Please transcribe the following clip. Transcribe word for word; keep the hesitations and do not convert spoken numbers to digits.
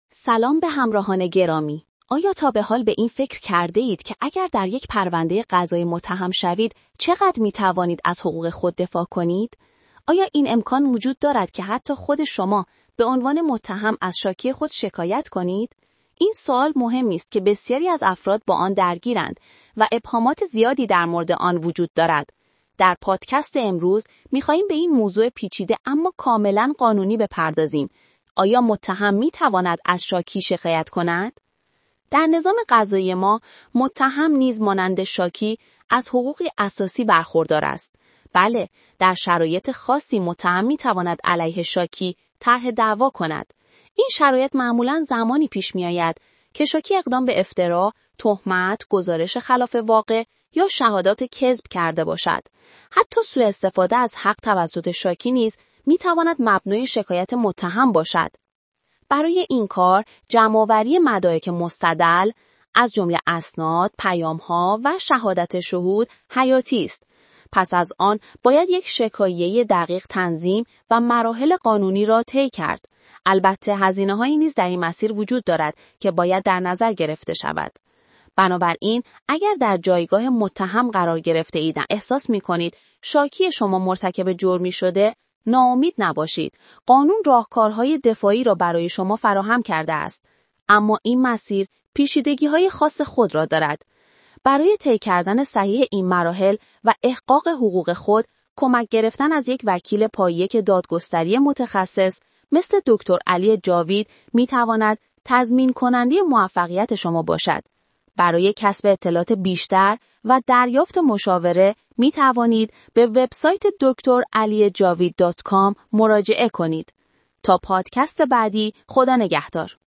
سلام به همراهان گرامی. آیا تا به حال به این فکر کرده اید که اگر در یک پرونده قضایی متهم شوید چقدر می توانید از حقوق خود دفاع کنید؟ آیا این امکان وجود دارد که حتی خود شما به عنوان متهم از شاکی خود شکایت کنید؟ این سوال مهمی است که بسیاری از افراد با آن درگیرند و ابهامات زیادی در مورد آن وجود دارد. در پادکست امروز می‌خواهیم به این موضوع پیچیده اما کاملاً قانونی بپردازیم. آیا متهم می‌تواند از شاکی شکایت کند؟ در نظام قضایی ما، متهم نیز مانند شاکی از حقوقی اساسی برخوردار است. بله، در شرایط خاصی متهم می‌تواند علیه شاکی طرح دعوا کند. این شرایط معمولاً زمانی پیش می‌آید که شاکی اقدام به افترا، تهمت، گزارش خلاف واقع یا شهادات کذب کرده باشد. حتی سوء استفاده از حق توسط شاکی نیز می‌تواند مبنای شکایت متهم باشد. برای این کار، جمع‌آوری مدارک مستدل از جمله اسناد، پیام‌ها و شهادت شهود حیاتی است. پس از آن باید یک شکایه دقیق تنظیم و مراحل قانونی را طی کرد. البته هزینه‌هایی نیز در این مسیر وجود دارد که باید در نظر گرفته شود. بنابراین اگر در جایگاه متهم قرار گرفته اید و احساس می‌کنید شاکی شما مرتکب جرمی شده، ناامید نباشید. قانون راهکارهای دفاعی را برای شما فراهم کرده است. اما این مسیر پیچیدگی‌های خاص خود را دارد. برای طی کردن صحیح این مراحل و احقاق حقوق خود، کمک گرفتن از یک وکیل پایه‌ای که دادگستری متخصص مثل دکتر علی جاوید می‌تواند تضمین کننده موفقیت شما باشد. برای کسب اطلاعات بیشتر و دریافت مشاوره می توانید به وبسایت دکتر علی جاوید دات کام مراجعه کنید. تا پادکست بعدی، خدا نگهدار.